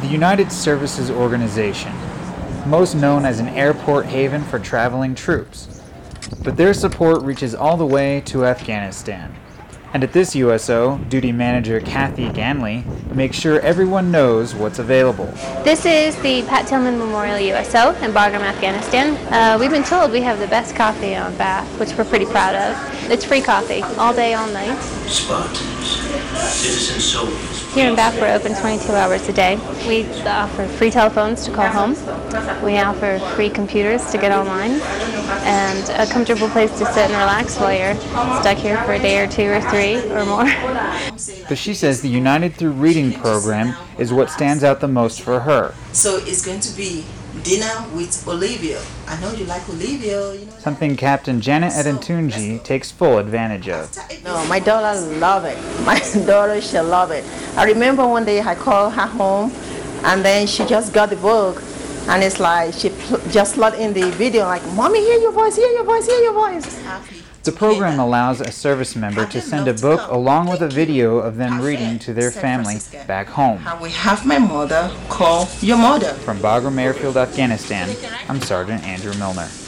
the United Services Organization, most known as an airport haven for traveling troops. But their support reaches all the way to Afghanistan. And at this USO, duty manager Kathy Ganley makes sure everyone knows what's available. This is the Pat Tillman Memorial USO in Bagram, Afghanistan. We've been told we have the best coffee on Bath, which we're pretty proud of. It's free coffee, all day, all night. Spartans, citizen soldiers. Here in Bath, we're open 22 hours a day. We offer free telephones to call home. We offer free computers to get online, and a comfortable place to sit and relax while you're stuck here for a day or two or three or more. But she says the United Through Reading program is what stands out the most for her. So it's going to be dinner with Olivia. I know you like Olivia. You know Something Captain Janet Edentunji takes full advantage of. No, my daughter love it. My daughter, she love it. I remember one day I called her home, and then she just got the book, and it's like she just looked in the video like, "Mommy, hear your voice, hear your voice, hear your voice." The program allows a service member to send a book along with a video of them reading to their family back home. I will have my mother call your mother. From Bagram Airfield, Afghanistan, I'm Sergeant Andrew Milner.